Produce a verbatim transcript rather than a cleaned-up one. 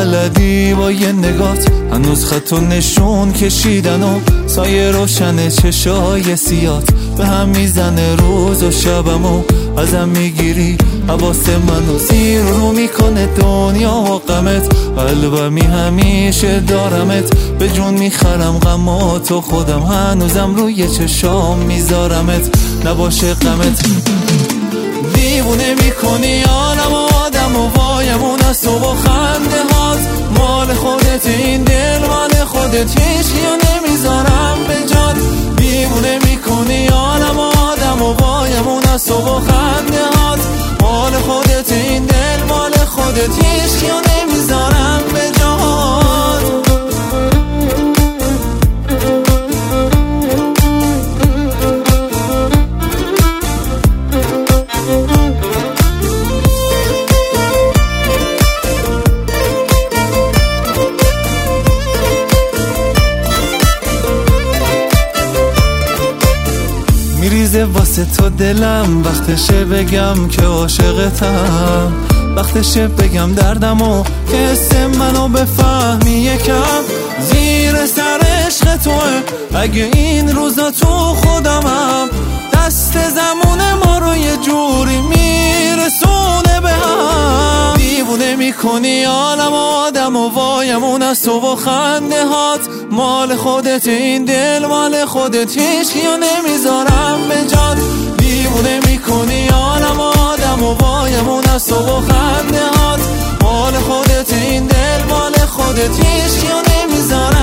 بلدی با یه نگات هنوز خط و نشون کشیدن و سایه روشن چشای سیات به هم میزنه روز و شبمو ازم میگیری حواس منو زیر رو میکنه دنیا و غمت قلبمی همیشه دارمت به جون میخرم غماتو خودم هنوزم روی چشام میذارمت نباشه غمت دیوونه میکنی آدم و آدم و وایمون از تو با خنده هات مال خودت این دل مال خودت هیچیو نمیذارم به جات دیوونه میکنی آدم و آدم و وایمون از تو با خنده هات مال خودت این دل مال خودت هیچیو نمیذارم به جات میریزه واسه تو دلم وقتشه بگم که عاشقتم وقتشه بگم دردمو که حس منو بفهمی یکم زیر سر عشق توه اگه این روزا تو خودمم دست زمون ما رو یه جوری میرسونه به هم دیوونه میکنی عالم و آدم و وایمون از تو و خنده هات مال خودت این دل مال خودت هیچکیو نمیذارم به جات دیوونه میکنی عالم و آدم و وایمون از تو و خنده هات مال خودت این دل مال خودت هیچکیو نمیذارم